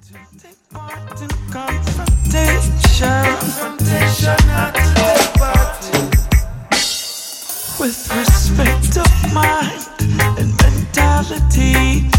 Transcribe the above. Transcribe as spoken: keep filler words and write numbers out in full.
Confrontation, confrontation at the party. With respect of mind and mentality.